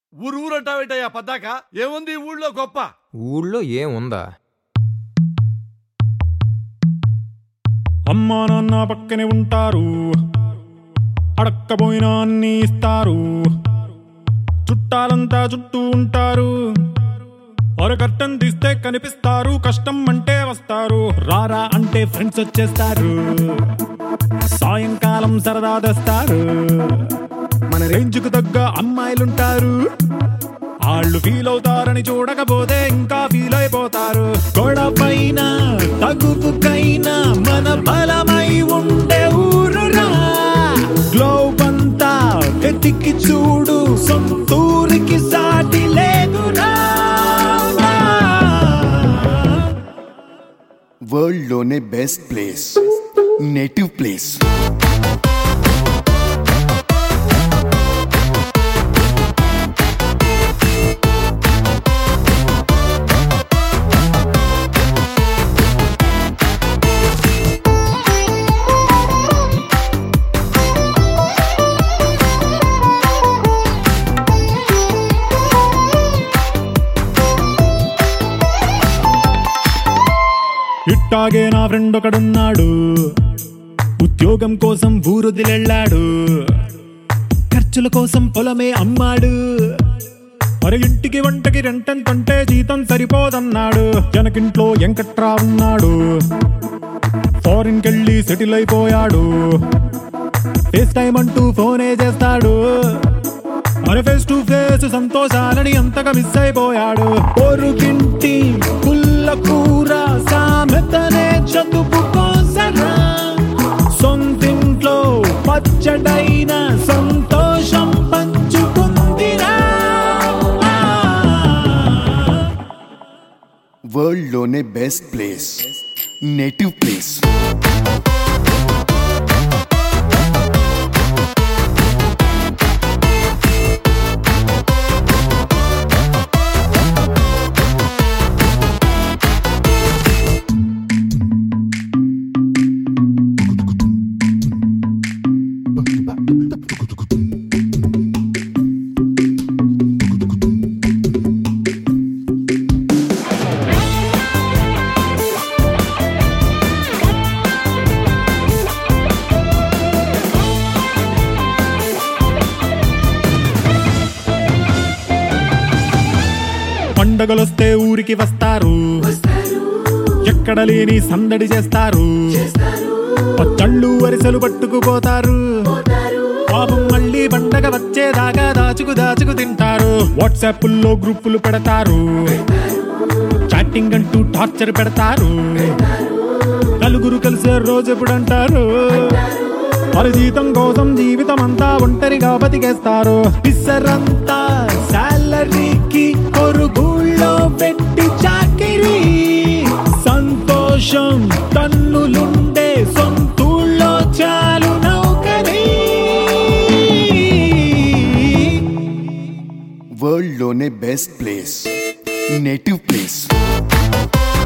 ఊరంటావేటయ్యా పద్దాక? ఏముంది ఊళ్ళో గొప్ప? ఊళ్ళో ఏముందా? అమ్మా నాన్న పక్కనే ఉంటారు, అడక్కపోయినా అన్ని ఇస్తారు, చుట్టాలంతా చుట్టూ ఉంటారు, కట్టం తీస్తే కనిపిస్తారు, కష్టం అంటే వస్తారు, రారా అంటే ఫ్రెండ్స్ వచ్చేస్తారు, సాయంకాలం సరదా తెస్తారు, మన రేంజ్కు తగ్గ అమ్మాయిలుంటారు, వాళ్ళు ఫీల్ అవుతారని చూడకపోతే ఇంకా ఫీల్ అయిపోతారు. గొడవైనా తగుపుకైనా మన బలమై ఉండే ఊరురా, గ్లోబ్ అంతా వెతికి చూడు, సొంతూరికి సాటి లేదురా. వరల్డ్ లోనే బెస్ట్ ప్లేస్ నేటివ్ ప్లేస్. ఇట్టాగే నా ఫ్రెండ్ ఒకడున్నాడు, ఉద్యోగం కోసం ఊరొదిలెళ్ళాడు, ఖర్చుల కోసం పొలమే అమ్మాడు, మరి ఇంటికి వంటకి రెంటంటే జీతం సరిపోదన్నాడు. జనకింట్లో ఎంకట్రా ఉన్నాడు, ఫారిన్ కెళ్ళి సెటిల్ అయిపోయాడు, ఫేస్ టైం అంటూ ఫోనే చేస్తాడు, మరి ఫేస్ టు ఫేస్ సంతోషాలని అంతగా మిస్ అయిపోయాడు. పొరుగింటి పుల్ల కూర సామెతనే చదువుకోసరా, సొంతింట్లో పచ్చడైన సంతోషం పంచుకుందిరా. వరల్డ్ లోనే బెస్ట్ ప్లేస్ నేటివ్ ప్లేస్. పండగలొస్తే ఊరికి వస్తారు, ఎక్కడ లేని సందడి చేస్తారు, పచ్చళ్ళు వరిసెలు పట్టుకుపోతారు, పాపం మళ్ళీ పండగ వచ్చేదాకా దాచుకు తింటారు. వాట్సాప్ల్లో గ్రూపులు పెడతారు, చాటింగ్ అంటూ టార్చర్ పెడతారు, నలుగురు కలిసే రోజు ఎప్పుడంటారు, వారి జీతం కోసం జీవితం అంతా ఒంటరిగా బతికేస్తారు. పిసరంతా సాలరీకి కొరుగుళ్ళో పెట్టి చాకిరి, సంతోషం తన్నులుండే సొంతూళ్ళో చాలు నౌకరీ. వరల్డ్ లోనే బెస్ట్ ప్లేస్ నేటివ్ ప్లేస్.